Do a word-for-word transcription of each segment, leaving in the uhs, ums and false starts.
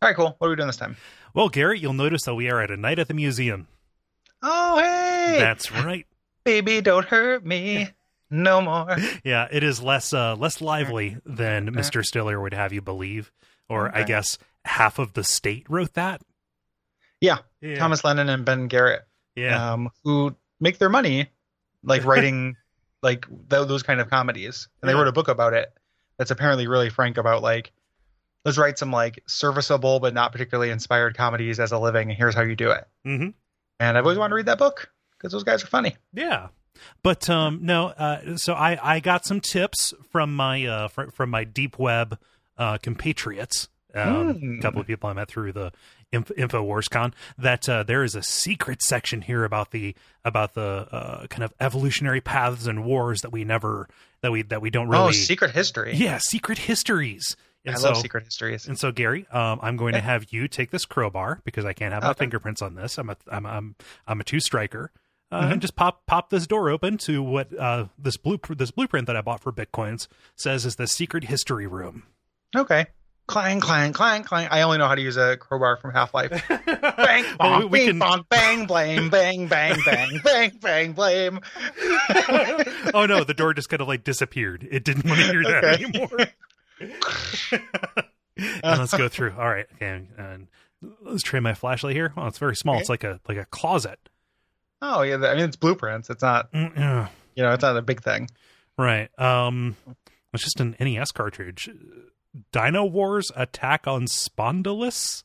All right, cool. What are we doing this time? Well, Garrett, you'll notice that we are at a night at the museum. Oh, hey! That's right. Baby, don't hurt me no more. Yeah, it is less uh, less lively than Mister Stiller would have you believe. Or Okay. I guess half of the state wrote that. Yeah, Yeah. Thomas Lennon and Ben Garrett, Yeah. um, who make their money like writing like th- those kind of comedies. And they Yeah. wrote a book about it that's apparently really frank about like, let's write some like serviceable but not particularly inspired comedies as a living, and here's how you do it. Mm-hmm. And I've always wanted to read that book because those guys are funny. Yeah. But um, no, uh, so I, I got some tips from my uh, fr- from my deep web uh, compatriots, um, Mm. a couple of people I met through the Inf- InfoWarsCon, that uh, there is a secret section here about the about the uh, kind of evolutionary paths and wars that we never that we that we don't really Oh, secret history. yeah secret histories. And I so, love secret histories. And so, Gary, um, I'm going to Okay. have you take this crowbar because I can't have my Okay. fingerprints on this. I'm a I'm I'm I'm a two striker, uh, Mhm. and just pop pop this door open to what uh, this blue this blueprint that I bought for Bitcoins says is the secret history room. Okay. Clang, clang, clang, clang. I only know how to use a crowbar from Half-Life. Bang, Well, bonk, we- we bing, can- bonk, bang, blame, bang, bang, bang, bang, bang, blame. Oh no, the door just kind of like disappeared. It didn't want to hear that Okay. anymore. And let's go through. All right, okay, and let's try my flashlight here. Oh, it's very small. Okay. It's like a like a closet. Oh, yeah. I mean, it's blueprints. It's not, Mm, yeah. you know, it's not a big thing. Right. Um, it's just an N E S cartridge. Dino Wars Attack on Spondylus.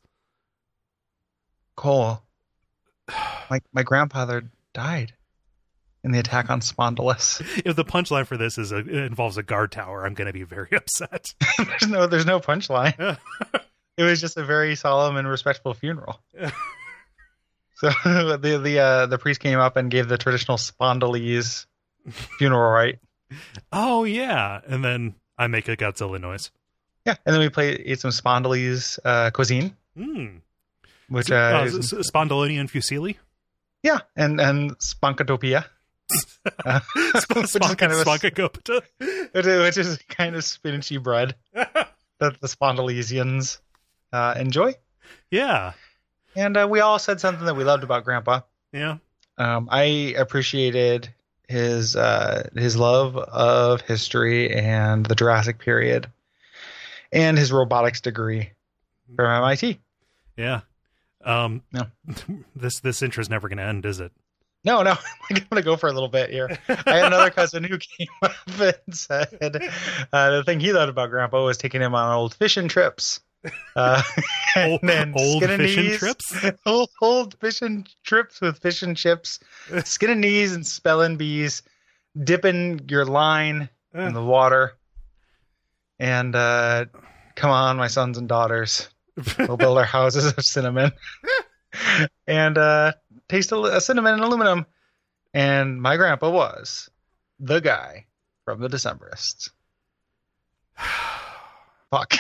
Cole, my, my grandfather died in the attack on Spondylus. If the punchline for this is a, it involves a guard tower, I'm going to be very upset. there's no, there's no punchline. It was just a very solemn and respectful funeral. So the the uh, the priest came up and gave the traditional Spondylese funeral rite. Oh yeah, and then I make a Godzilla noise. Yeah, and then we played ate some Spondylese uh, cuisine, Mm. which Uh, uh, s- is, s- Spondylonian fusilli. yeah, and and Sponkatopia, uh, which is kind of a, Sponkakopita. which is- which is kind of spinachy bread that the Spondylesians uh, enjoy. Yeah, And uh, we all said something that we loved about Grandpa. yeah. Um, I appreciated his uh, his love of history and the Jurassic period, and his robotics degree from M I T. Yeah. Um, No. This this intro's never going to end, is it? No, no, I'm going to go for a little bit here. I had another cousin who came up and said uh, the thing he loved about Grandpa was taking him on old fishing trips. Uh, Old, then old skin and fishing knees. trips? old, old fishing trips with fish and chips, skin and knees and spelling bees, dipping your line in the water. And uh, come on, my sons and daughters. We'll build our houses of cinnamon and uh, taste a, a cinnamon and aluminum. And my grandpa was the guy from the Decemberists. Fuck.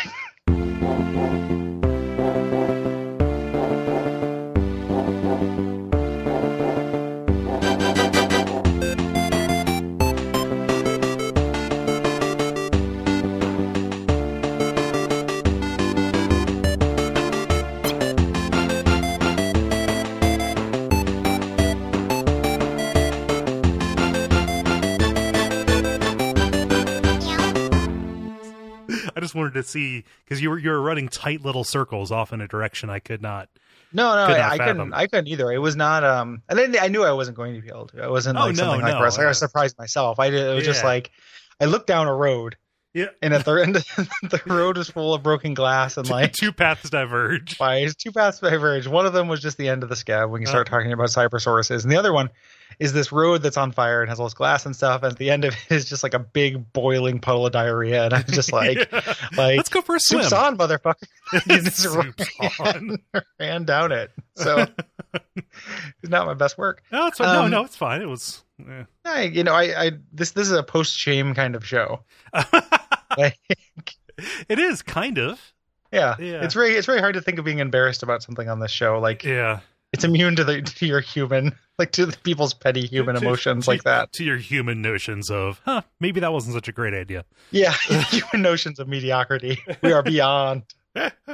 I just wanted to see because you were you were running tight little circles off in a direction I could not. No, no, Could I, not I fathom. couldn't. I couldn't either. It was not. Um, and then I knew I wasn't going to be able to. It wasn't Oh, like no, something like no. where I was, like, I was surprised myself. I did. It was just Yeah. like I looked down a road, Yeah, and at the end, the road was full of broken glass and like two paths diverge. fires. Two paths diverged. One of them was just the end of the scab when you start Uh. talking about cybersauruses, and the other one is this road that's on fire and has all this glass and stuff. And at the end of it is just like a big boiling puddle of diarrhea, and I'm just like, Yeah. like Let's go for a swim. soup's on, motherfucker. You just Soup's on. ran, ran down it. So it's not my best work. No, it's fine. no, Um, no, it's fine. It was. eh. I, you know, I, I this this is a post shame kind of show. Like, It is kind of. yeah, Yeah. it's very it's very hard to think of being embarrassed about something on this show. Like Yeah. it's immune to the to your human, like to the people's petty human To- emotions to- like that. To your human notions of, huh, maybe that wasn't such a great idea. Yeah, human notions of mediocrity. We are beyond.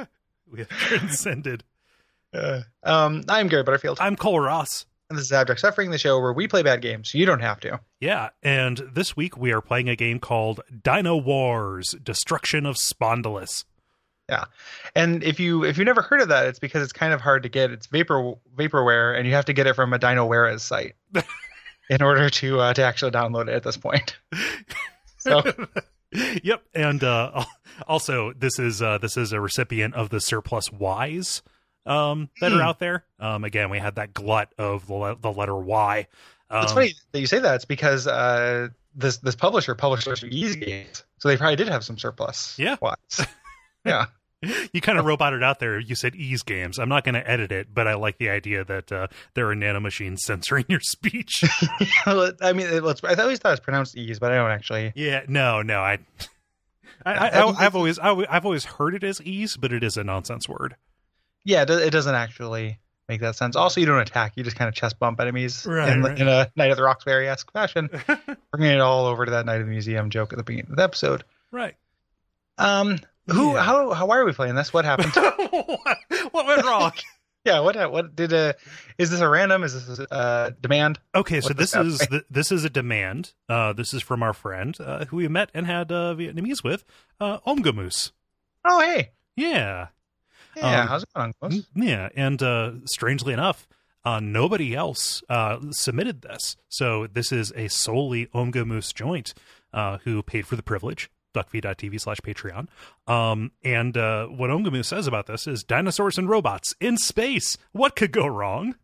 We have transcended. Uh, um, I'm Gary Butterfield. I'm Cole Ross. And this is Abject Suffering, the show where we play bad games so you don't have to. Yeah, and this week we are playing a game called Dino Wars: Destruction of Spondylus. Yeah, and if you if you've never heard of that, it's because it's kind of hard to get. It's vapor vaporware, and you have to get it from a DinoWare's site in order to uh, to actually download it at this point. So, yep, and uh, also this is uh, this is a recipient of the Surplus Ys um, that are out there. Um, again, we had that glut of the, le- the letter Y. Um, it's funny that you say that. It's because uh, this this publisher published Ease Games, so they probably did have some surplus. Yeah. Ys. Yeah. You kind of roboted out there. You said Ease Games. I'm not going to edit it, but I like the idea that uh, there are nanomachines censoring your speech. I mean, it, I always thought it was pronounced Ease, but I don't actually. Yeah, no, no. I, I, I, I I've always, I, I've always heard it as Ease, but it is a nonsense word. Yeah, it doesn't actually make that sense. Also, you don't attack; you just kind of chest bump enemies right, in, right. in a Night at the Roxbury-esque fashion, bringing it all over to that Night of the Museum joke at the beginning of the episode. Right. Um. Who? Yeah. How? How? Why are we playing this? What happened? what, what went wrong? Yeah. What? What did? Uh, is this a random? Is this a uh, demand? Okay, so What's this this is the, this is a demand. Uh, this is from our friend uh, who we met and had uh, Vietnamese with, uh, Omgamoose. Oh, hey. Yeah. Yeah. Um, how's it going? Close? Yeah, and uh, strangely enough, uh, nobody else uh, submitted this. So this is a solely Omgamoose joint uh, who paid for the privilege. duckfeed.tv slash Patreon. Um, and uh, what Omgamoose says about this is dinosaurs and robots in space. What could go wrong?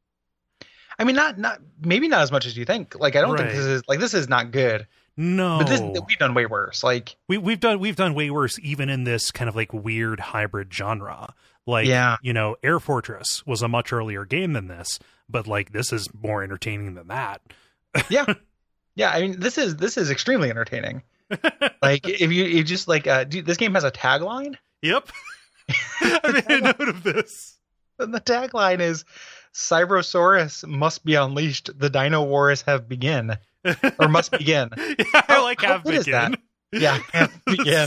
I mean, not not maybe not as much as you think. Like, I don't think Right. this is like this is not good. No, But this we've done way worse. Like, we we've done we've done way worse, even in this kind of like weird hybrid genre. Like, Yeah. you know, Air Fortress was a much earlier game than this, but like this is more entertaining than that. yeah, yeah. I mean, this is this is extremely entertaining. Like, if you you just like uh, dude, this game has a tagline. Yep, I made a note of this. And the tagline is Cybrosaurus must be unleashed. The Dino Wars have begun. Or must begin. Yeah, I How- like how have good is begin. that? Yeah, have begin.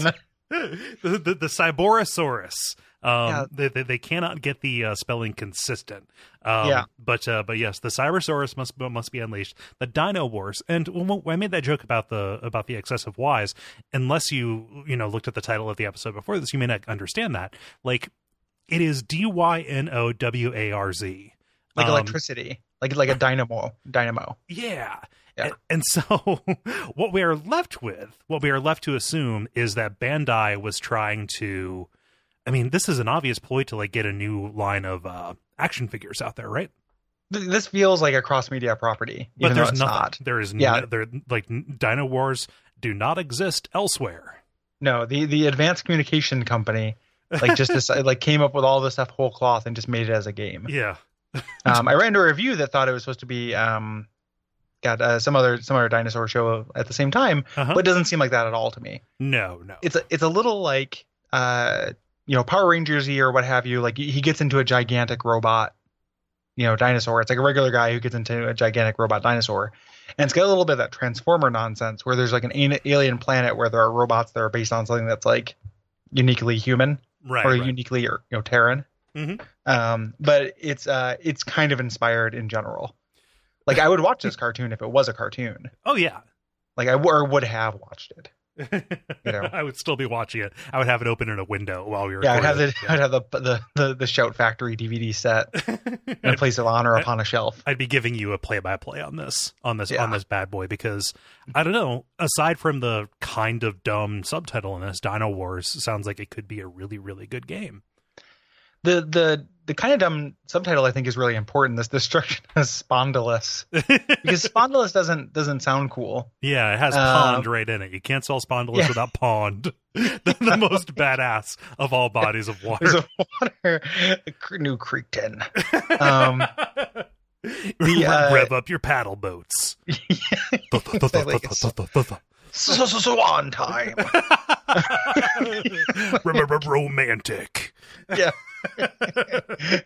the, the the Cyborosaurus. Um, Yeah. they, they they cannot get the uh, spelling consistent. Um, Yeah. but uh, but yes, the Cybersaurus must must be unleashed. The Dino Wars, and when I made that joke about the about the excessive Ys, unless you you know looked at the title of the episode before this, you may not understand that. Like, it is D Y N O W A R Z, Like um, electricity. Like like a dynamo. Dynamo. Yeah. Yeah. And, and so what we are left with, what we are left to assume is that Bandai was trying to, I mean, this is an obvious ploy to like get a new line of uh, action figures out there, right? Th- This feels like a cross media property. But even though there's it's nothing. not. There is Yeah. no, there like Dino Wars do not exist elsewhere. No, the the advanced communication company like just decided, like came up with all this stuff whole cloth and just made it as a game. Yeah. Um, I read a review that thought it was supposed to be um, got uh, some other some other dinosaur show at the same time, Uh-huh. but it doesn't seem like that at all to me. No, no. It's a, it's a little like uh, you know, Power Rangers-y or what have you. Like he gets into a gigantic robot, you know, dinosaur. It's like a regular guy who gets into a gigantic robot dinosaur, and it's got a little bit of that Transformer nonsense where there's like an a- alien planet where there are robots that are based on something that's like uniquely human right. or right. uniquely or you know Terran. Mhm. Um, but it's uh, it's kind of inspired in general. Like I would watch this cartoon if it was a cartoon. Oh, yeah. Like I w- or would have watched it. You know. I would still be watching it. I would have it open in a window while we were Yeah, I'd have the recording it. I'd have the the the, the Shout Factory D V D set in a place of honor upon a shelf. I'd be giving you a play-by-play on this, on this, Yeah. on this bad boy, because I don't know. Aside from the kind of dumb subtitle in this, Dino Wars sounds like it could be a really, really good game. The the the kind of dumb subtitle I think is really important. This destruction of Spondylus, because Spondylus doesn't doesn't sound cool. Yeah, it has Um, pond right in it. You can't spell Spondylus yeah. without pond. the, the most badass of all bodies of water. There's a water New Creekton. Um, the, uh, Rev up your paddle boats. exactly. So, so, so on time. Remember, romantic. Yeah.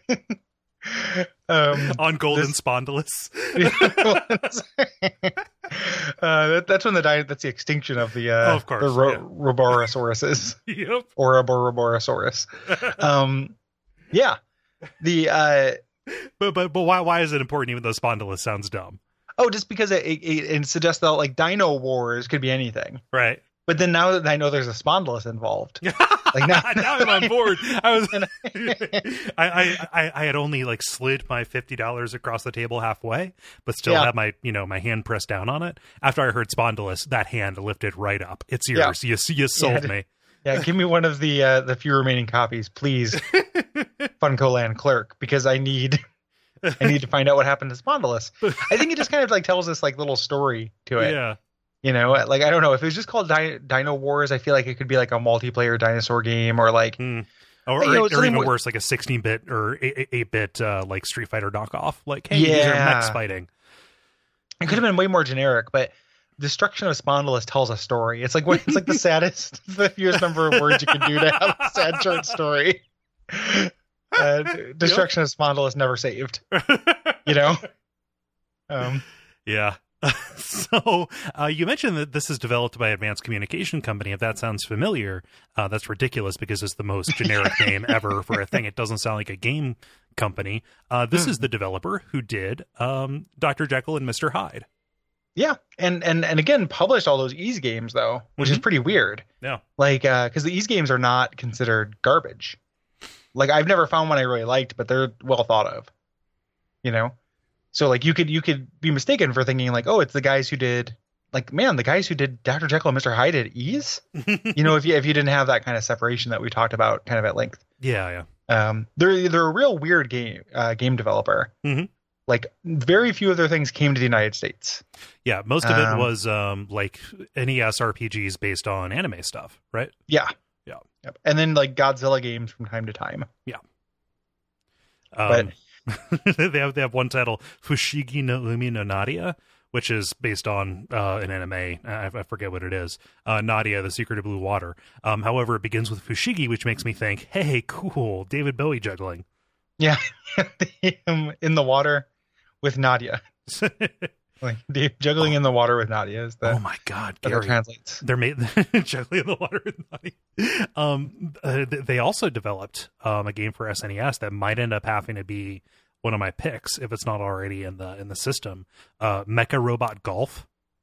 um, On Golden this- Spondylus. Uh, that, that's when the di- that's the extinction of the uh, oh, of course, the ro- yeah. Roborosauruses. Yep. Ouroboroborosaurus. Um, yeah. The uh, but but but why why is it important? Even though Spondylus sounds dumb. oh, just because it, it, it suggests that like Dino Wars could be anything, right? But then now that I know there's a Spondylus involved, like now, now I'm on board. I was, I, I, I had only like slid my fifty dollars across the table halfway, but still Yeah. had my, you know, my hand pressed down on it. After I heard Spondylus, that hand lifted right up. It's yours. Yeah. You, you sold Yeah. me. Yeah, give me one of the uh, the few remaining copies, please, Funko Land clerk, because I need I need to find out what happened to Spondylus. I think it just kind of like tells this like little story to it. Yeah. You know, like I don't know if it was just called Di- Dino Wars. I feel like it could be like a multiplayer dinosaur game or like, Hmm. Or, You know, or, it's or something even more- worse, like a sixteen bit or eight bit uh, like Street Fighter knockoff. Like, hey, these are Yeah. mechs fighting. it could have been way more generic. But Destruction of Spondylus tells a story. It's like when it's like the saddest, the fewest number of words you can do to have a sad short story. Uh, Destruction of Spondylus never saved. You know. Um. Yeah. So uh, you mentioned that this is developed by Advanced Communication Company. If that sounds familiar, uh, that's ridiculous because it's the most generic name ever for a thing. It doesn't sound like a game company. Uh, this is the developer who did um, Doctor Jekyll and Mister Hyde. Yeah, and and and again, published all those Ease games though, which is Mhm. pretty weird. Yeah. Like, uh, because the Ease games are not considered garbage. Like, I've never found one I really liked, but they're well thought of. You know, so like you could you could be mistaken for thinking like, oh, it's the guys who did like, man, the guys who did Doctor Jekyll and Mister Hyde at Ease. You know, if you if you didn't have that kind of separation that we talked about kind of at length. Yeah, yeah. Um, they're they're a real weird game uh, game developer. Mhm. Like, very few of their things came to the United States. Yeah, most of it Um, was um, like N E S R P Gs based on anime stuff, right? Yeah. Yeah. Yep. And then like Godzilla games from time to time. Um, they have they have one title, Fushigi no Umi no Nadia, which is based on uh, an anime. I, I forget what it is. Uh, Nadia, the Secret of Blue Water. Um, however, it begins with Fushigi, which makes me think, hey, cool, David Bowie juggling. Yeah. um, in the water with Nadia. Like the juggling in the water with Nadia is the Oh my God, that Gary! translates. They're made juggling in the water with Nadia. Um, uh, th- they also developed um, a game for S N E S that might end up having to be one of my picks if it's not already in the in the system. Uh, Mecha Robot Golf.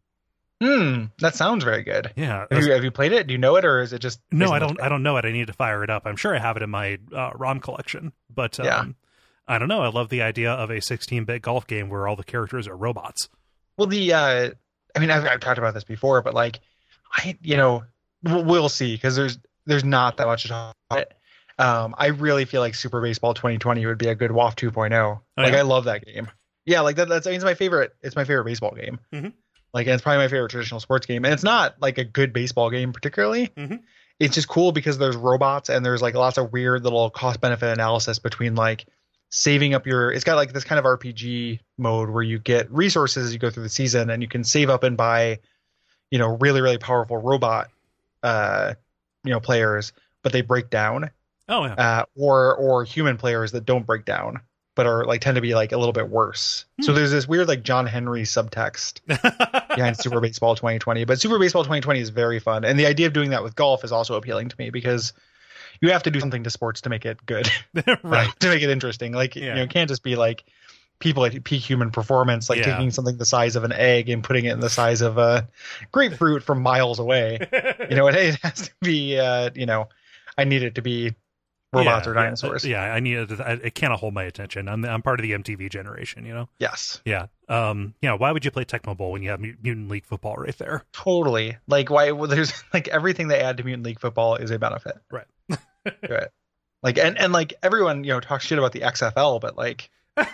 Hmm, that sounds very good. Yeah. Have you, have you played it? Do you know it, or is it just No, based I on the don't. I don't know it. I need to fire it up. I'm sure I have it in my uh, ROM collection, but um, Yeah. I don't know. I love the idea of a sixteen bit golf game where all the characters are robots. Well, the uh, I mean, I've, I've talked about this before, but like, I you know, we'll, we'll see because there's there's not that much to talk about it. Um, I really feel like Super Baseball twenty twenty would be a good W A F two point oh. Oh, Like, yeah? I love that game. Yeah, like that, that's I mean, it's my favorite. It's my favorite baseball game. Mhm. Like, and it's probably my favorite traditional sports game. And it's not like a good baseball game particularly. Mhm. It's just cool because there's robots and there's like lots of weird little cost benefit analysis between like saving up your. It's got like this kind of R P G mode where you get resources as you go through the season and you can save up and buy, you know, really really powerful robot, uh, you know, players, but they break down. Oh yeah. Uh, or or human players that don't break down, but are like tend to be like a little bit worse. So there's this weird like John Henry subtext behind Super Baseball twenty twenty. But Super Baseball twenty twenty is very fun, and the idea of doing that with golf is also appealing to me because you have to do something to sports to make it good, Right. to make it interesting. Like Yeah. you know, it can't just be like people at peak human performance, like Yeah. taking something the size of an egg and putting it in the size of a grapefruit from miles away. You know, it, it has to be. Uh, you know, I need it to be robots Yeah, or dinosaurs. Yeah, yeah, I need it. I, it can't hold my attention. I'm I'm part of the M T V generation, you know. Yes. Yeah. Um. Yeah. Why would you play Tecmo Bowl when you have Mut- Mutant League Football right there? Totally. Like why well, there's like everything they add to Mutant League Football is a benefit. Right. Right. Like and, and like everyone, you know, talks shit about the X F L, but like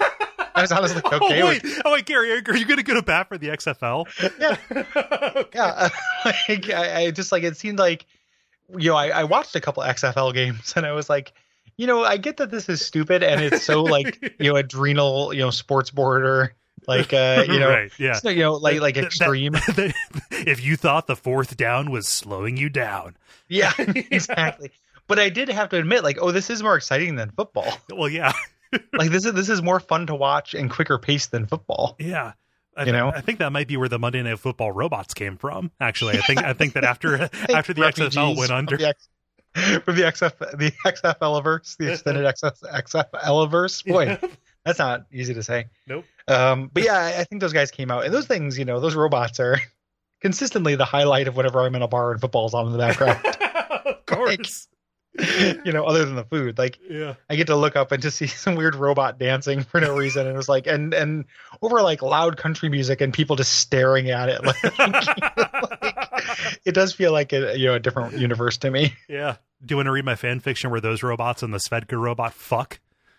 I was honestly okay oh wait, with oh wait, Gary, are you going to go to bat for the X F L? Yeah. Yeah. Like I, I just like it seemed like you know, I, I watched a couple X F L games and I was like, you know, I get that this is stupid and it's so like, you know, adrenal, you know, sports border, like uh, you know, right, yeah. you know, like like That- extreme. that- if you thought the fourth down was slowing you down, Yeah, exactly. But I did have to admit, like, oh, this is more exciting than football. well, yeah, Like this is this is more fun to watch and quicker paced than football. yeah. I, you know, I think that might be where the Monday Night Football robots came from. Actually, I think I think that after after the X F L went under, from the, X, from the X F the X F L-verse, the extended X F L-verse. Boy, yeah. That's not easy to say. Nope. Um, but yeah, I, I think those guys came out, and those things, you know, those robots are consistently the highlight of whenever I'm in a bar and football's on in the background. Of course. Like, you know, other than the food, like yeah. I get to look up and just see some weird robot dancing for no reason, and it was like, and and over like loud country music and people just staring at it. Like, like it does feel like a you know a different universe to me. Yeah. Do you want to read my fan fiction where those robots and the Svedka robot fuck?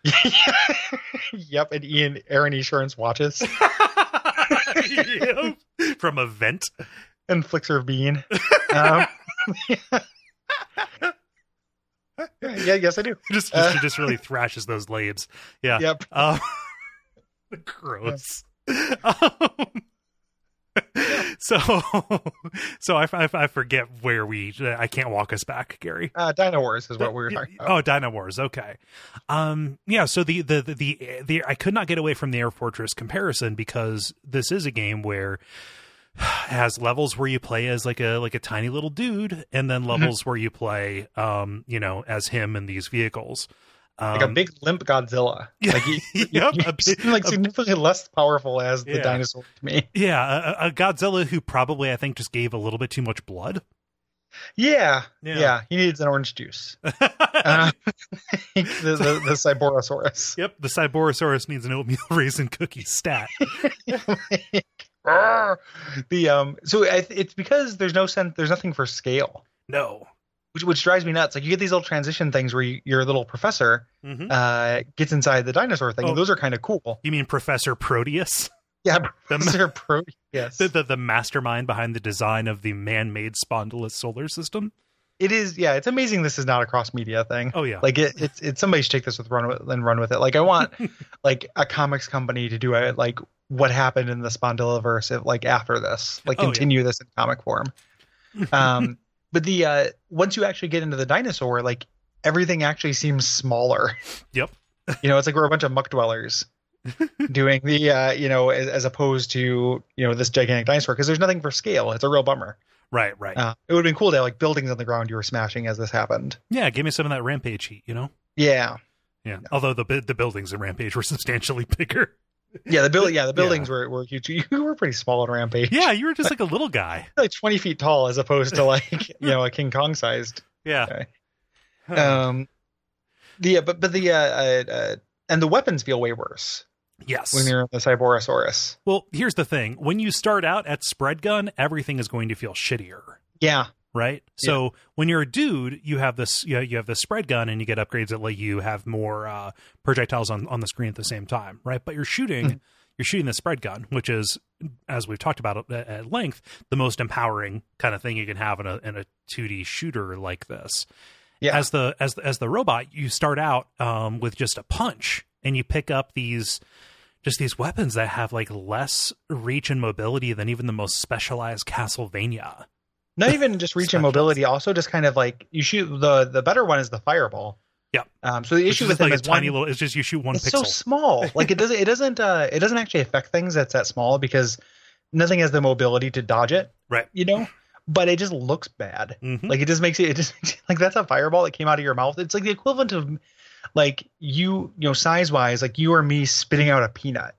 Yep, and Ian Aaron Insurance watches yep. From a vent and flicks her bean. Um, yeah. yeah, yes, I do. Just, just, uh, just really thrashes those labes. Yeah. Yep. Um, gross. Yeah. Um, so, so I, I, I forget where we. I can't walk us back, Gary. Uh, Dino Wars is what we were talking about. Oh, Dino Wars. Okay. Um. Yeah. So the, the the the the I could not get away from the Air Fortress comparison because this is a game where it has levels where you play as like a like a tiny little dude, and then levels mm-hmm. where you play, um, you know, as him in these vehicles. Um, like a big limp Godzilla. Yeah, like, you, yep, you, you seem like significantly less powerful as the yeah. dinosaur to me. Yeah, a, a Godzilla who probably I think just gave a little bit too much blood. Yeah, yeah, yeah. He needs an orange juice. uh, the, the the Cyborosaurus. Yep, the Cyborosaurus needs an oatmeal raisin cookie stat. the um, so I, it's because there's no sense, there's nothing for scale. No. Which, which drives me nuts. Like you get these little transition things where you, your little professor mm-hmm. uh, gets inside the dinosaur thing, oh, and those are kind of cool. You mean Professor Proteus? Yeah, Professor the, Proteus. The, the the mastermind behind the design of the man-made Spondylus solar system. It is, yeah. It's amazing. This is not a cross-media thing. Oh yeah, like it, it's it's somebody should take this with run with and run with it. Like I want like a comics company to do it. Like what happened in the Spondyliverse, if, like after this, like oh, continue yeah. this in comic form. Um. But the uh, once you actually get into the dinosaur, like everything actually seems smaller. Yep. You know, it's like we're a bunch of muck dwellers doing the, uh, you know, as, as opposed to, you know, this gigantic dinosaur because there's nothing for scale. It's a real bummer. Right, right. Uh, it would have been cool to have like buildings on the ground you were smashing as this happened. Yeah, give me some of that Rampage heat, you know? Yeah. Yeah. No. Although the the buildings in Rampage were substantially bigger. Yeah, the build. Yeah, the buildings yeah. were were huge. You were pretty small in Rampage. Yeah, you were just like a little guy, like twenty feet tall, as opposed to like you know a King Kong sized. Yeah. Okay. Huh. Um. The but but the uh, uh, uh and the weapons feel way worse. Yes. When you're in the Cyborosaurus. Well, here's the thing: when you start out at spread gun, everything is going to feel shittier. Yeah. Right. So yeah. when you're a dude, you have this, you know, you have this spread gun and you get upgrades that let you have more uh, projectiles on, on the screen at the same time. Right. But you're shooting, mm-hmm. you're shooting the spread gun, which is, as we've talked about at, at length, the most empowering kind of thing you can have in a, in a two D shooter like this. Yeah. As the, as the, as the robot, you start out um, with just a punch and you pick up these, just these weapons that have like less reach and mobility than even the most specialized Castlevania. Not even just reach and mobility, also just kind of like you shoot the the better one is the fireball. Yeah. Um. So the issue with like them a is tiny one, little. It's just you shoot one it's pixel. so small. Like it doesn't. It doesn't. Uh. It doesn't actually affect things that's that small because nothing has the mobility to dodge it. Right. You know. But it just looks bad. Mm-hmm. Like it just makes it. It just makes it, like that's a fireball that came out of your mouth. It's like the equivalent of like you you know size wise like you or me spitting out a peanut,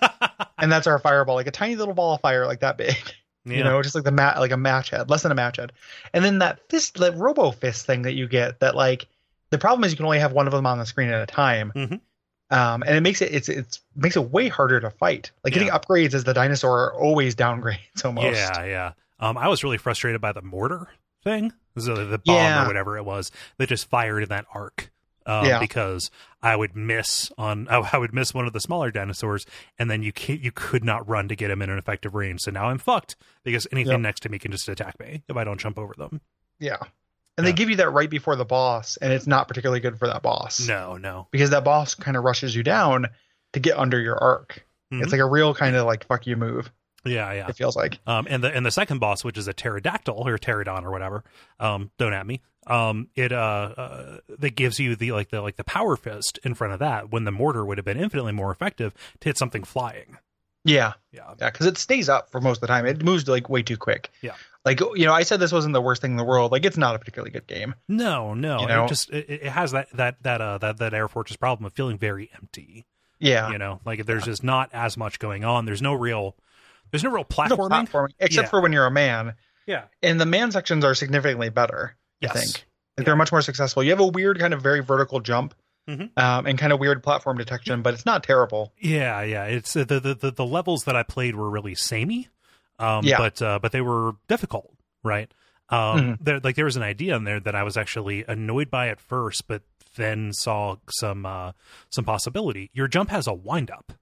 and that's our fireball. Like a tiny little ball of fire like that big. Yeah. You know, just like the mat, like a match head, less than a match head. And then that fist, that robo fist thing that you get that like, the problem is you can only have one of them on the screen at a time. Mm-hmm. Um, and it makes it, it's, it's makes it way harder to fight. Like yeah. getting upgrades as the dinosaur are always downgrades almost. Yeah. Yeah. Um, I was really frustrated by the mortar thing. So the bomb yeah. or whatever it was that just fired in that arc. Um, yeah. Because I would miss on I would miss one of the smaller dinosaurs, and then you can't, you could not run to get him in an effective range. So now I'm fucked because anything yep. next to me can just attack me if I don't jump over them. Yeah, and yeah. they give you that right before the boss, and it's not particularly good for that boss. No, no, because that boss kind of rushes you down to get under your arc. Mm-hmm. It's like a real kind of like fuck you move. Yeah, yeah. It feels like. Um, and the and the second boss, which is a pterodactyl or pterodon or whatever, um, don't at me. Um, it uh, uh, that gives you the like the like the power fist in front of that when the mortar would have been infinitely more effective to hit something flying. Yeah, Yeah, yeah, because it stays up for most of the time. It moves like way too quick. Yeah. Like, you know, I said this wasn't the worst thing in the world. Like, it's not a particularly good game. No, no. You know? It just it, it has that that that uh that that Air Fortress problem of feeling very empty. Yeah, You know, like there's just not as much going on. There's no real there's no real There's no platforming. platforming except Yeah. for when you're a man. Yeah. And the man sections are significantly better. I Yes. think like Yeah. they're much more successful. You have a weird kind of very vertical jump, Mhm. um, and kind of weird platform detection, but it's not terrible. Yeah, yeah. It's uh, the, the the the levels that I played were really samey, um, Yeah. but uh, but they were difficult, right? Um, Mhm. there like there was an idea in there that I was actually annoyed by at first, but then saw some uh, some possibility. Your jump has a wind up.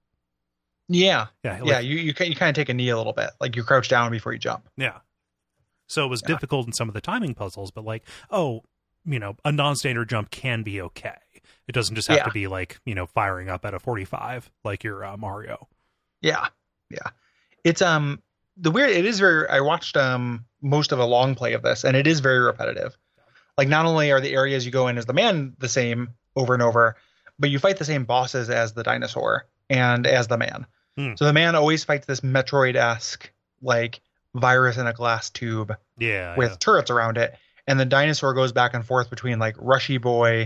Yeah, Yeah, like, yeah. You you ca- you kind of take a knee a little bit, like you crouch down before you jump. yeah. So it was Yeah. difficult in some of the timing puzzles, but like, oh, you know, a non-standard jump can be okay. It doesn't just have Yeah. to be like, you know, firing up at a forty-five like your uh, Mario. Yeah, yeah. It's um the weird. It is very. I watched um most of a long play of this, and it is very repetitive. Like, not only are the areas you go in as the man the same over and over, but you fight the same bosses as the dinosaur and as the man. Hmm. So the man always fights this Metroid-esque like virus in a glass tube Yeah, with yeah. turrets around it, and the dinosaur goes back and forth between like Rushy Boy,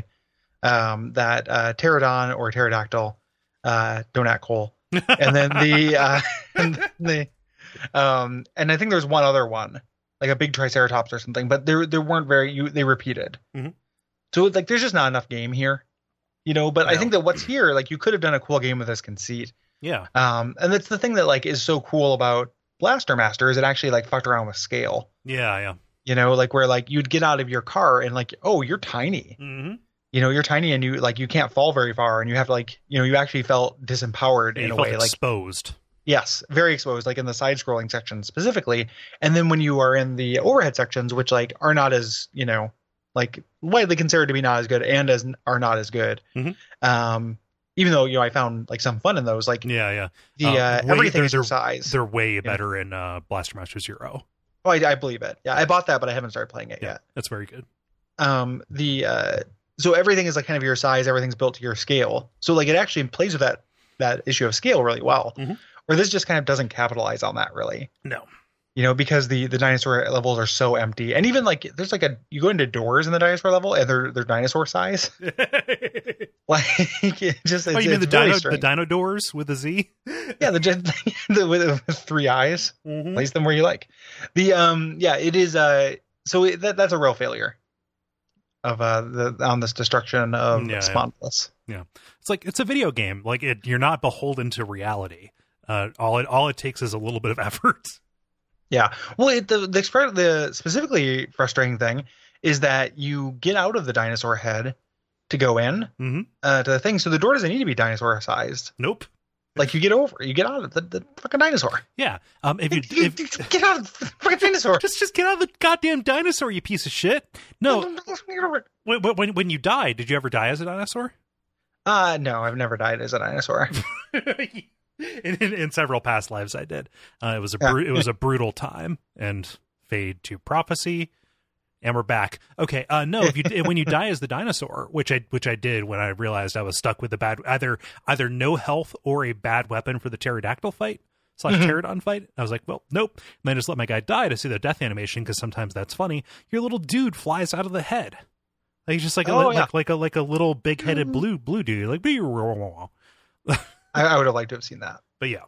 um, that uh, Pterodon or pterodactyl, uh, don't act Cole, and then the uh, and the um, and I think there's one other one, like a big Triceratops or something, but there there weren't very you they repeated. Mhm. So like there's just not enough game here, you know. But I No. think that what's here, like you could have done a cool game with this conceit. Yeah. Um, and that's the thing that like is so cool about Blaster Master is it actually like fucked around with scale. Yeah, yeah. You know, like where like you'd get out of your car and like, oh, you're tiny. Mm-hmm. You know, you're tiny and you like you can't fall very far, and you have to like, you know, you actually felt disempowered in you a felt way. Like, exposed. yes, very exposed, like in the side scrolling section specifically. And then when you are in the overhead sections, which like are not as, you know, like widely considered to be not as good and as are not as good. Mhm. Um, even though, you know, I found like some fun in those, like Yeah, yeah. the Uh, uh, way- everything they're- is your they're- size. They're way better in uh, Blaster Master Zero. Oh, I, I believe it. Yeah, I bought that, but I haven't started playing it Yeah, yet. that's very good. Um, the uh, so everything is like kind of your size. Everything's built to your scale. So like it actually plays with that that issue of scale really well. Mhm. Where this just kind of doesn't capitalize on that really. No. You know, because the the dinosaur levels are so empty, and even like there's like a you go into doors in the dinosaur level, and they're they're dinosaur size. Like it just it's, oh, you mean it's the really dino the strange. dino doors with a Z? Yeah, the, the with, with three eyes. Mhm. Place them where you like. The um yeah, it is uh so it, that that's a real failure of uh the on this destruction of Yeah, yeah. Spondylus. It's like it's a video game. Like it, you're not beholden to reality. Uh, all it all it takes is a little bit of effort. Yeah. Well, it, the the expre- the specifically frustrating thing is that you get out of the dinosaur head to go in Mm-hmm. uh, to the thing, so the door doesn't need to be dinosaur sized. Nope. Like you get over, you get out of the, the fucking dinosaur. Yeah. Um. If you You- if, you get out of the fucking dinosaur. just just get out of the goddamn dinosaur, you piece of shit. No. when, when when you die, did you ever die as a dinosaur? Uh no, I've never died as a dinosaur. in, in, in several past lives, I did. Uh, it was a Yeah. bru- it was a brutal time, and fade to prophecy, and we're back. Okay, uh, no, if you when you die as the dinosaur, which I which I did when I realized I was stuck with the bad either either no health or a bad weapon for the pterodactyl fight slash Mhm. pterodon fight. I was like, well, nope. And I just let my guy die to see the death animation because sometimes that's funny. Your little dude flies out of the head. Like he's just like a, Oh, like, yeah. like like a like a little big headed blue blue dude. Like, I, I would have liked to have seen that. but yeah.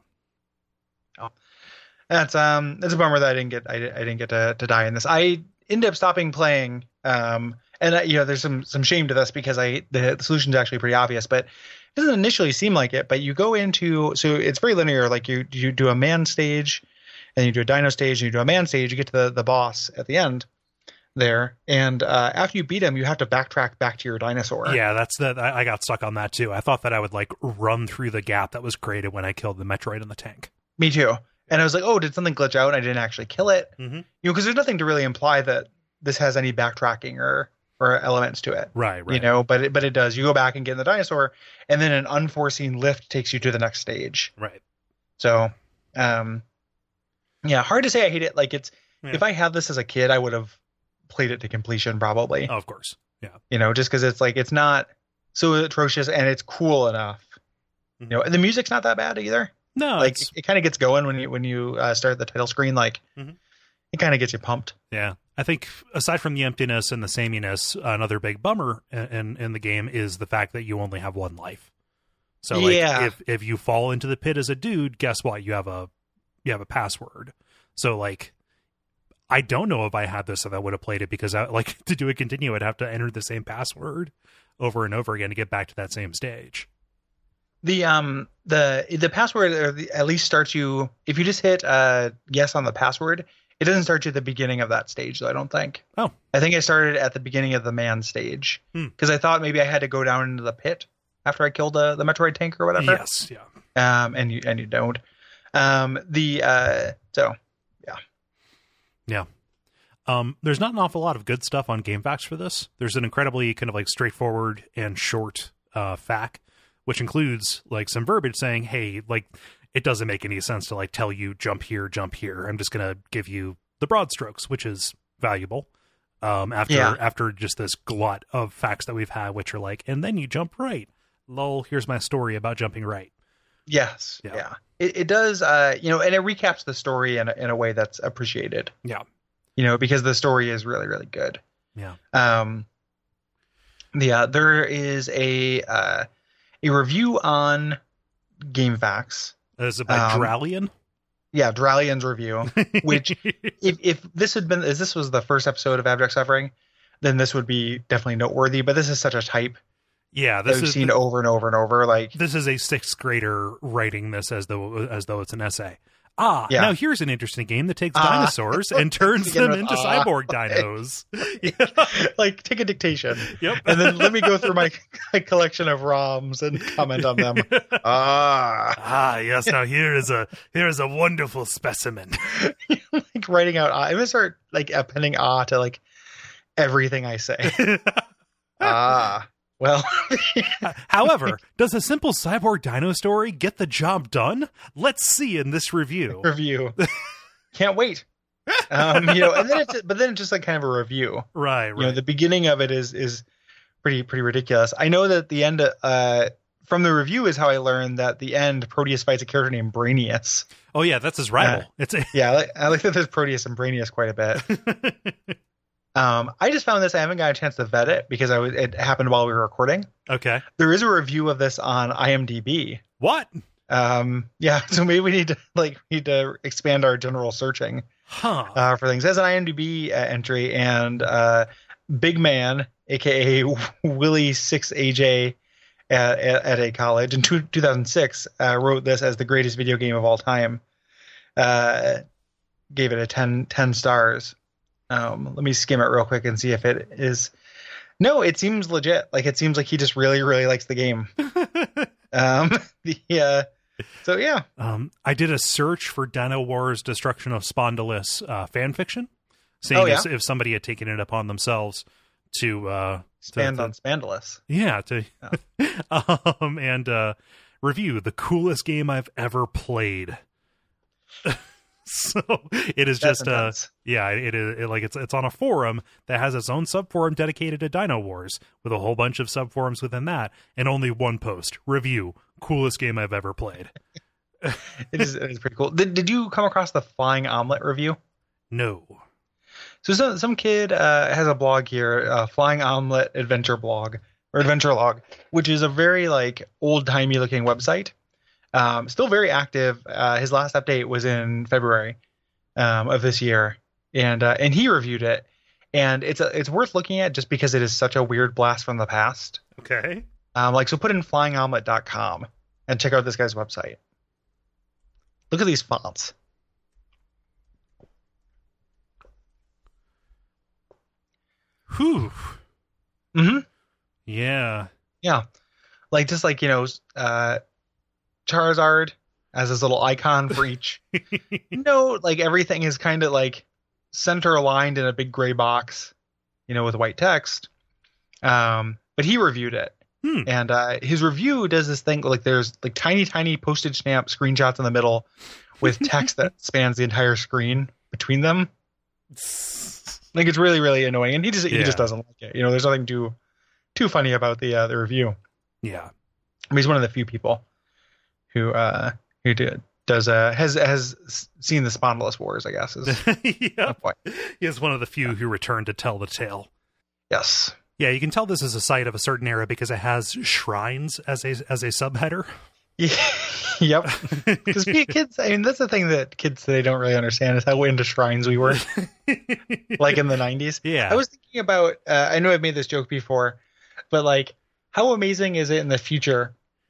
That's um it's a bummer that I didn't get I, I didn't get to, to die in this. I ended up stopping playing um and I, you know there's some some shame to this because I the, the solution is actually pretty obvious, but it doesn't initially seem like it. But you go into so it's very linear. Like you you do a man stage, and you do a dino stage, and you do a man stage. You get to the the boss at the end there, and uh, after you beat him, you have to backtrack back to your dinosaur. Yeah, that's the I I got stuck on that too. I thought that I would like run through the gap that was created when I killed the Metroid in the tank. Me too. And I was like, oh, did something glitch out? And I didn't actually kill it. Mm-hmm. You know, because there's nothing to really imply that this has any backtracking or or elements to it. Right, right. You know, but it, but it does. You go back and get in the dinosaur, and then an unforeseen lift takes you to the next stage. Right. So, um, yeah, hard to say I hate it. Like it's Yeah. if I had this as a kid, I would have played it to completion probably. Oh, of course. Yeah. You know, just because it's like it's not so atrocious and it's cool enough. You know, and the music's not that bad either. No, like it's- it, it kind of gets going when you when you uh, start the title screen. Like Mhm. it kind of gets you pumped. Yeah, I think aside from the emptiness and the sameness, another big bummer in, in in the game is the fact that you only have one life. So like, Yeah. if if you fall into the pit as a dude, guess what? You have a you have a password. So like, I don't know if I had this if I would have played it, because I, like, to do a continue, I'd have to enter the same password over and over again to get back to that same stage. The um the the password or the, at least starts you if you just hit uh yes on the password. It doesn't start you at the beginning of that stage, though, I don't think. Oh. I think I started at the beginning of the man stage because Hmm. I thought maybe I had to go down into the pit after I killed the, the Metroid tank or whatever. Yes, yeah. Um, and you and you don't. Um, the uh, so Yeah. Um, there's not an awful lot of good stuff on GameFAQs for this. There's an incredibly kind of like straightforward and short uh, F A Q, which includes like some verbiage saying, hey, like, it doesn't make any sense to like tell you jump here, jump here. I'm just going to give you the broad strokes, which is valuable. Um, after Yeah. after just this glut of facts that we've had, which are like, and then you jump right. Lol, here's my story about jumping right. yes, Yeah. yeah, It, it does. Uh, you know, and it recaps the story in a, in a way that's appreciated. Yeah. You know, because the story is really really good. Yeah. Um, yeah, there is a uh, a review on GameFAQs. Is it by Um, Dralian? Yeah, Dralian's review. Which, if if this had been, if this was the first episode of Abject Suffering, then this would be definitely noteworthy. But this is such a type Yeah, that this we've is seen over and over and over. Like, this is a sixth grader writing this as though as though it's an essay. Ah, Yeah. now here's an interesting game that takes Ah. dinosaurs and turns Begin them with into ah. cyborg dinos. like take a dictation, Yep. and then let me go through my, my collection of ROMs and comment on them. Ah, Ah, yes. Now here is a here is a wonderful specimen. like writing out. Ah. I'm gonna start like appending ah to like everything I say. Ah, well, However, does a simple cyborg dino story get the job done? Let's see in this review. review. Can't wait. Um, you know, and then it's but then it's just like kind of a review. Right, You know, right. the beginning of it is is pretty pretty ridiculous. I know that the end uh from the review is how I learned that the end Proteus fights a character named Brainius. Oh yeah, that's his rival. It's a, Yeah, I like, I like that there's Proteus and Brainius quite a bit. Um, I just found this. I haven't got a chance to vet it because I was, it happened while we were recording. okay. There is a review of this on IMDb. What? Um, yeah, so maybe we need to like need to expand our general searching Huh. uh, for things. As an IMDb uh, entry, and uh, Big Man, aka Willie Six A J, at, at, at a college in two, 2006, uh, wrote this as the greatest video game of all time. Uh, gave it a ten, ten stars. Um, let me skim it real quick and see if it is. No, it seems legit. Like it seems like he just really, really likes the game. um, the uh, so yeah, Um, I did a search for Dino Wars Destruction of Spondylus uh, fan fiction, seeing Oh, yeah? if, if somebody had taken it upon themselves to uh, to- Spanned to- on Spandalus. yeah to um and uh, review the coolest game I've ever played. So it is That's just uh intense. yeah it is it, like it's it's on a forum that has its own subforum dedicated to Dino Wars with a whole bunch of subforums within that, and only one post review coolest game I've ever played. It is, it is pretty cool. Did, did you come across the Flying Omelet review? No. So some some kid uh, has a blog here, uh, Flying Omelet Adventure Blog or Adventure Log, which is a very like old timey looking website. Um, still very active. Uh, his last update was in February um, of this year, and uh, and he reviewed it, and it's a, it's worth looking at just because it is such a weird blast from the past. Okay. Um, like so, put in flying omelet dot com and check out this guy's website. Look at these fonts. Whew. Mm-hmm. Yeah. Yeah, like just like you know, uh, Charizard as his little icon for each. No, like everything is kind of like center aligned in a big gray box, you know, with white text. Um, but he reviewed it, Hmm. and uh, his review does this thing like there's like tiny, tiny postage stamp screenshots in the middle with text that spans the entire screen between them. Like it's really, really annoying, and he just he Yeah. just doesn't like it. You know, there's nothing too too funny about the uh, the review. Yeah. I mean, he's one of the few people who uh, who did does uh has has seen the Spondylus Wars, I guess is yeah. point. He is one of the few who returned to tell the tale. Yes. Yeah, you can tell this is a site of a certain era because it has shrines as a as a subheader. Yeah. Yep. Because kids, I mean, that's the thing that kids today don't really understand is how into shrines we were, like in the nineties. Yeah. I was thinking about. Uh, I know I've made this joke before, but like, how amazing is it in the future?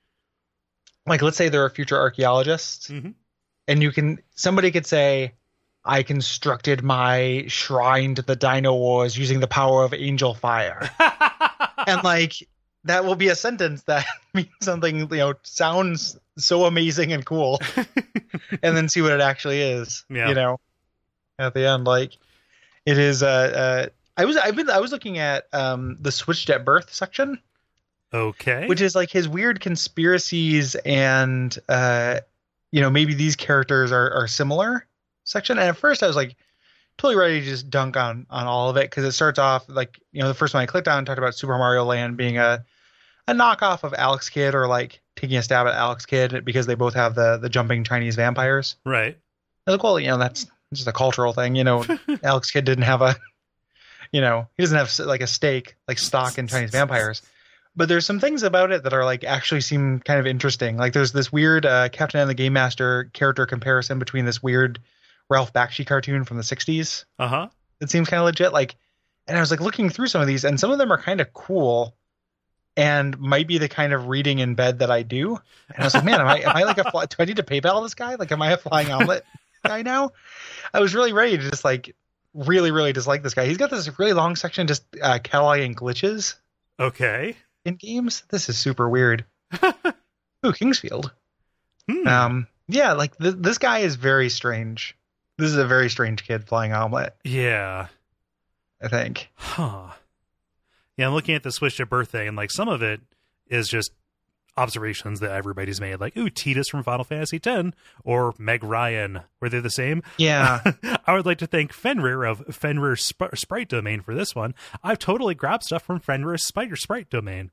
Like, let's say there are future archaeologists, mm-hmm. and you can somebody could say, "I constructed my shrine to the Dino Wars using the power of angel fire," and like. That will be a sentence that means something, you know, sounds so amazing and cool, and then see what it actually is. Yeah. You know, at the end, like it is. Uh, uh, I was, I've been, I was looking at um, the Switched at Birth section. Okay. Which is like his weird conspiracies and, uh, you know, maybe these characters are, are similar section. And at first, I was like, totally ready to just dunk on on all of it because it starts off like, you know, the first one I clicked on talked about Super Mario Land being a a knockoff of Alex Kidd or like taking a stab at Alex Kidd because they both have the the jumping Chinese vampires. Right. I was like, well, you know, that's just a cultural thing. You know, Alex Kidd didn't have a, you know, he doesn't have like a stake like stock in Chinese vampires. But there's some things about it that are like actually seem kind of interesting. Like there's this weird uh, Captain and the Game Master character comparison between this weird Ralph Bakshi cartoon from the sixties. Uh-huh. It seems kind of legit. Like, and I was like looking through some of these and some of them are kind of cool and might be the kind of reading in bed that I do. And I was like, man, am I, am I like a, fly, do I need to PayPal this guy? Like, am I a flying omelet guy now? I was really ready to just like really, really dislike this guy. He's got this really long section, just uh, cataloging glitches. Okay. In games. This is super weird. Ooh, Kingsfield. Hmm. Um, yeah, like th- this guy is very strange. This is a very strange kid flying omelet. Yeah. I think. Huh. Yeah, I'm looking at the Switched at Birth thing, and like some of it is just observations that everybody's made, like, ooh, Tidus from Final Fantasy X or Meg Ryan. Were they the same? Yeah. I would like to thank Fenrir of Fenrir Sp- Sprite Domain for this one. I've totally grabbed stuff from Fenrir's Spider Sprite Domain.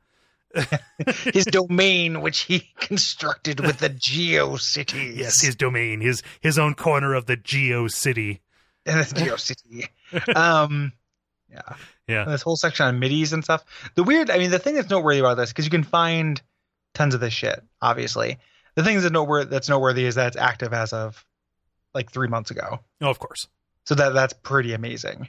His domain, which he constructed with the GeoCities. Yes, his domain, his his own corner of the GeoCity. And it's GeoCity. um, yeah. Yeah. This whole section on midis and stuff. The weird, I mean, the thing that's noteworthy about this, because you can find tons of this shit, obviously. The thing that's noteworthy, that's noteworthy is that it's active as of like three months ago. Oh, of course. So that that's pretty amazing.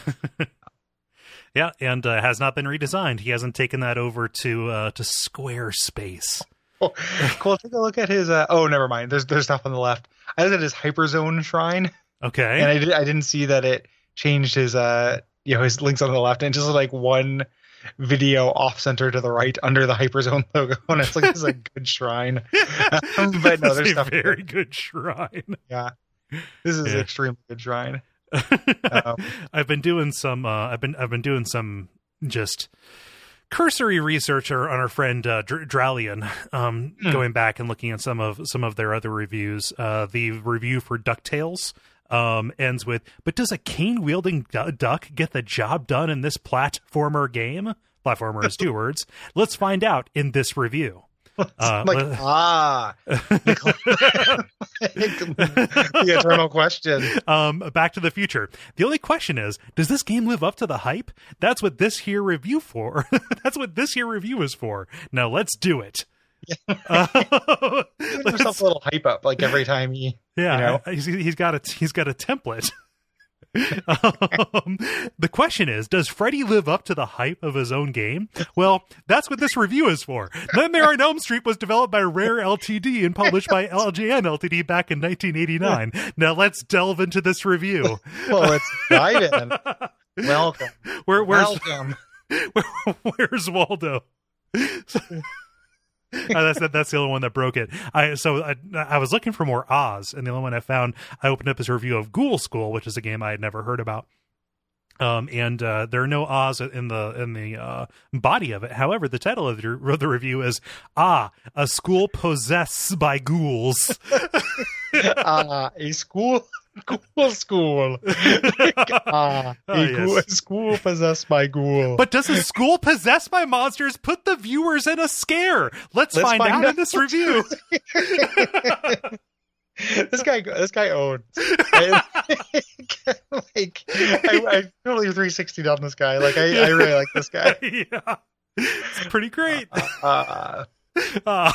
Yeah, and uh, has not been redesigned. He hasn't taken that over to uh, to Squarespace. Oh, cool. Take a look at his. Uh, oh, never mind. There's there's stuff on the left. I looked at his Hyperzone shrine. Okay. And I did I didn't see that it changed his uh you know his links on the left and just like one video off center to the right under the Hyperzone logo, and it's like this is a good shrine. Um, but no, there's a stuff very there. Good shrine. Yeah, this is yeah. an extremely good shrine. Um, I've been doing some. Uh, I've been I've been doing some just cursory research on our friend uh, Dr- Dralian, um, hmm. going back and looking at some of some of their other reviews. Uh, the review for DuckTales um, ends with, "But does a cane-wielding du- duck get the job done in this platformer game?" Platformer is two words. Let's find out in this review. Uh, like uh, ah, the, the eternal question. Um, Back to the Future. The only question is, does this game live up to the hype? That's what this here review for. That's what this here review is for. Now let's do it. Yeah. Uh, Give himself a little hype up, like every time he. Yeah, you know. he's, he's got a he's got a template. um, the question is, does Freddy live up to the hype of his own game? Well, that's what this review is for. Nightmare on Elm Street was developed by Rare Ltd and published by L J N Ltd back in nineteen eighty-nine. Now let's delve into this review. Well, let's dive in. Welcome. Where, where's, Welcome. Where, where's Waldo? Uh, that's that's the only one that broke it. I so I, I was looking for more Oz, and the only one I found, I opened up his review of Ghoul School, which is a game I had never heard about. Um, and uh, there are no Oz in the in the uh, body of it. However, the title of the, of the review is "Ah, a school possessed by ghouls." uh, a school Ghoul school. ah, Oh, a, yes. ghoul, a school possessed by ghoul. But does a school possessed by monsters put the viewers in a scare? Let's, Let's find, find out, out. in this review. this guy, this guy owns. I, like, I, I totally three sixty on this guy. Like, I, I really like this guy. Yeah, it's pretty great. Uh, Uh,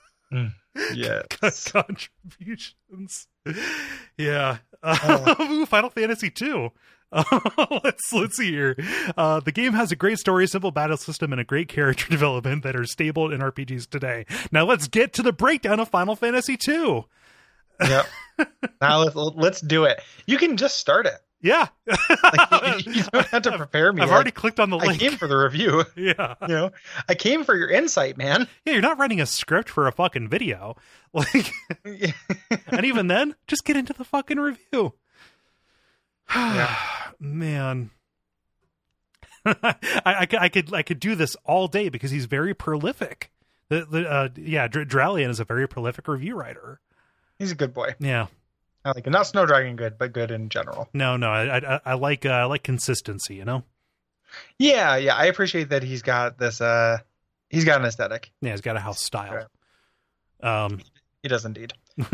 yes. contributions. Yeah. Uh, ooh, Final Fantasy two. Uh, let's let's see here. Uh, the game has a great story, simple battle system, and a great character development that are stable in R P Gs today. Now let's get to the breakdown of Final Fantasy two. Yep. Now let's let's do it. You can just start it. Yeah. Like, you, you don't have to prepare me. I've like, already clicked on the I link. came for the review. Yeah. You know, I came for your insight, man. Yeah, you're not writing a script for a fucking video. Like, and even then, just get into the fucking review. Yeah. Man. I, I, could- I could I could do this all day because he's very prolific. The, the uh, yeah, Dr- Dralian is a very prolific review writer. He's a good boy. Yeah. I like him. Not Snow Dragon good, but good in general. No, no, I I, I like uh, I like consistency. You know. Yeah, yeah. I appreciate that he's got this. Uh, he's got an aesthetic. Yeah, he's got a house style. Um. He does indeed.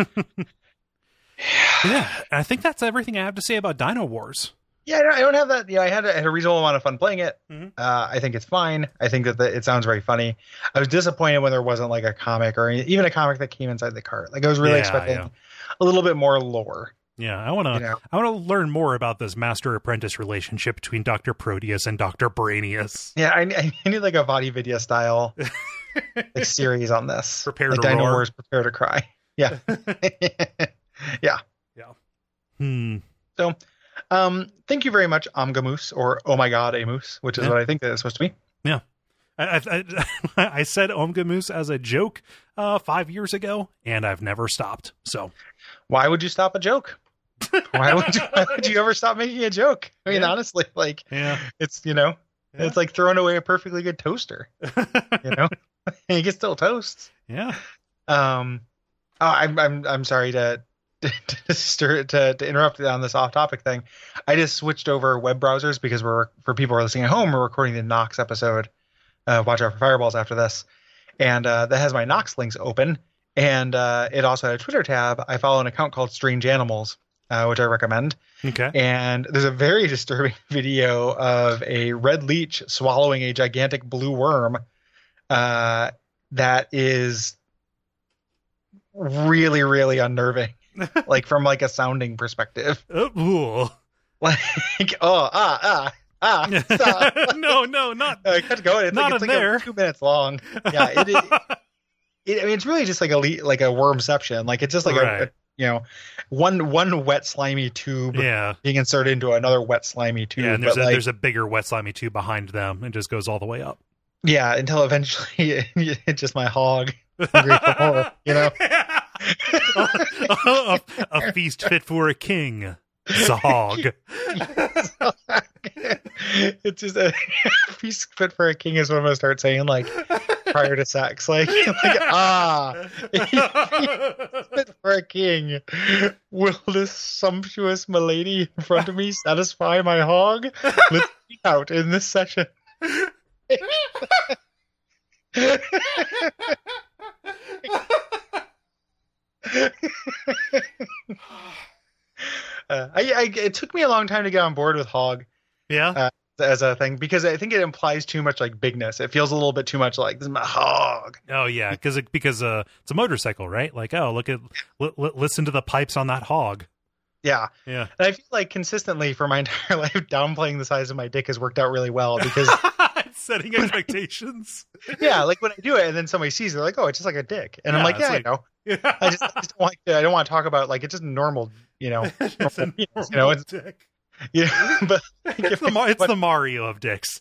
Yeah, I think that's everything I have to say about Dino Wars. Yeah, I don't, I don't have that. Yeah, I had a, I had a reasonable amount of fun playing it. Mhm. Uh, I think it's fine. I think that the, it sounds very funny. I was disappointed when there wasn't like a comic or any, even a comic that came inside the cart. Like I was really Yeah, expecting yeah. a little bit more lore. Yeah, I want to. You know? I want to learn more about this master-apprentice relationship between Doctor Proteus and Doctor Brainius. Yeah, I, I need like a Vadi Vidya style like series on this. Prepare like to Dino roar. Wars, prepare to cry. Yeah, yeah. Yeah. Hmm. So, um, thank you very much, Amgamoose, or Oh My God, a Moose, which is Yeah. what I think that it's supposed to be. Yeah. I, I, I, I said Omga Moose as a joke uh, five years ago, and I've never stopped. So Why would you stop a joke? Why would you, why would you ever stop making a joke? I mean, Yeah. honestly, like yeah, it's, you know, Yeah. it's like throwing away a perfectly good toaster, you know, and you can still toast. yeah. Um, oh, I'm, I'm, I'm sorry to, to, stir, to, to interrupt on this off topic thing. I just switched over web browsers because we're, for people who are listening at home, we're recording the Nox episode. Uh, watch out for fireballs after this. And, uh, that has my Nox links open. And, uh, it also had a Twitter tab. I follow an account called Strange Animals, uh, which I recommend. Okay. And there's a very disturbing video of a red leech swallowing a gigantic blue worm, uh, that is really, really unnerving. Like from like a sounding perspective. Oh, ooh. Like, oh, ah, ah, ah. Stop. no, no, not. I kept going. It's Not like, it's in like there. A, two minutes long. Yeah, it, it, it. I mean, it's really just like a le- like a wormception. Like it's just like Right. a, a you know, one one wet slimy tube Yeah. being inserted into another wet slimy tube. Yeah, and there's but a like, there's a bigger wet slimy tube behind them, and just goes all the way up. yeah, until eventually it's just my hog hungry for more. You know. a, a feast fit for a king. Zog. It's just a feast fit for a king is what I'm gonna start saying like prior to sex. Like, like ah, fit for a king. Will this sumptuous milady in front of me satisfy my hog? Let's speak out in this session. Uh, I, I, it took me a long time to get on board with hog Yeah. Uh, as a thing because I think it implies too much like bigness. It feels a little bit too much like this is my hog. Oh yeah, because it, because uh, it's a motorcycle, right? Like, oh, look at li- li- listen to the pipes on that hog. Yeah, Yeah. and I feel like consistently for my entire life, downplaying the size of my dick has worked out really well because Setting expectations. yeah, like when I do it and then somebody sees it, they're like, oh, it's just like a dick, and I'm Yeah, like, it's yeah, like- I know. I just, I just don't like to, I don't want to talk about like it's just normal, you know, It's a normal penis, normal you know, it's dick. yeah, but It's the, Mar- it's the Mario of dicks.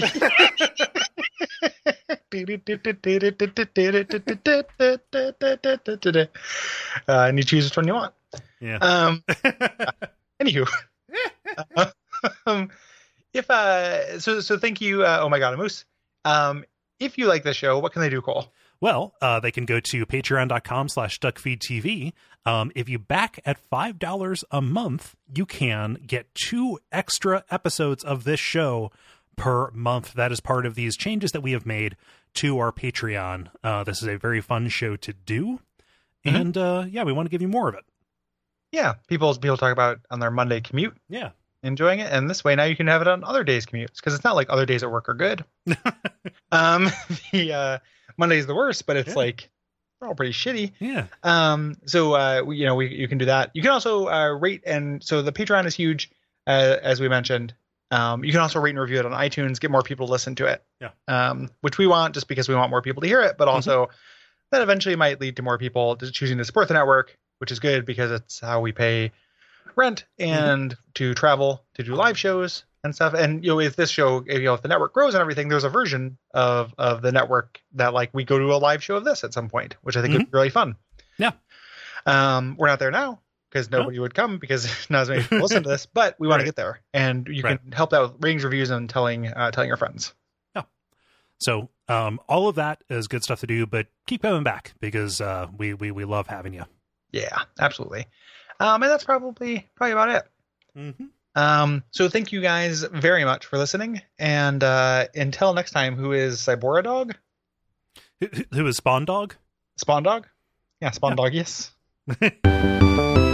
uh, and you choose which one you want. Yeah. Um, anywho, um, if uh, so, so thank you. Uh, oh my God, a moose. Um, if you like the show, what can they do, Cole? Well, uh, they can go to patreon.com slash duckfeedtv. Um, if you back at five dollars a month, you can get two extra episodes of this show per month. That is part of these changes that we have made to our Patreon. Uh, this is a very fun show to do. Mm-hmm. And uh, yeah, we want to give you more of it. Yeah, people people talk about on their Monday commute. Yeah. Enjoying it. And this way now you can have it on other days' commutes, because it's not like other days at work are good. um, the uh, Monday is the worst, but it's yeah. like they're all pretty shitty. Yeah. Um. So uh, we, you know, we you can do that. You can also uh, rate, and so the Patreon is huge, uh, as we mentioned. Um, you can also rate and review it on iTunes, get more people to listen to it. Yeah. Um, which we want just because we want more people to hear it, but also mm-hmm. that eventually might lead to more people choosing to support the network, which is good because it's how we pay rent and mm-hmm. to travel, to do live shows and stuff. And, you know, if this show, if, you know, if the network grows and everything, there's a version of, of the network that like we go to a live show of this at some point, which I think mm-hmm. would be really fun. Yeah. Um, we're not there now because nobody no. would come because not as many people listen to this, but we want right. to get there, and you right. can help out with ratings, reviews, and telling, uh, telling your friends. Yeah. So, um, all of that is good stuff to do, but keep coming back because, uh, we, we, we love having you. Yeah, absolutely. Um, and that's probably probably about it. Mm-hmm. Um, so thank you guys very much for listening. And uh, until next time, who is Cybora Dog? Who, who is Spawn Dog? Spawn Dog? Yeah, Spawn yeah. Dog, yes.